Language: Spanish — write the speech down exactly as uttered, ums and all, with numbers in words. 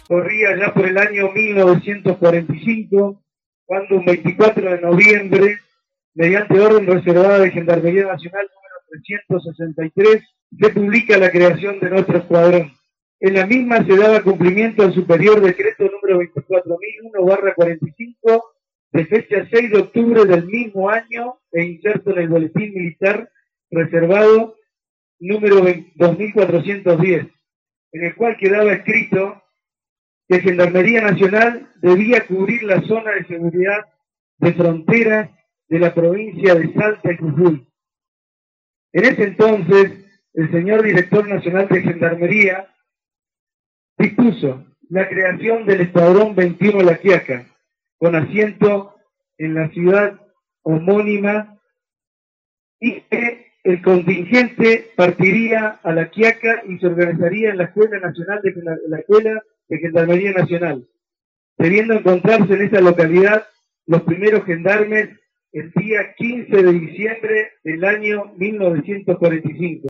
corría ya por el año mil novecientos cuarenta y cinco, cuando un veinticuatro de noviembre, mediante orden reservada de Gendarmería Nacional número trescientos sesenta y tres, se publica la creación de nuestro escuadrón. En la misma se daba cumplimiento al superior decreto número veinticuatro mil uno barra cuarenta y cinco, de fecha seis de octubre del mismo año e inserto en el boletín militar reservado número dos mil cuatrocientos diez, en el cual quedaba escrito que Gendarmería Nacional debía cubrir la zona de seguridad de fronteras de la provincia de Salta y Jujuy. En ese entonces, el señor director nacional de Gendarmería dispuso la creación del Escuadrón veintiuno La Quiaca, con asiento en la ciudad homónima, y que el contingente partiría a La Quiaca y se organizaría en la Escuela Nacional de la, la Escuela de Gendarmería Nacional, debiendo encontrarse en esa localidad los primeros gendarmes el día quince de diciembre del año mil novecientos cuarenta y cinco.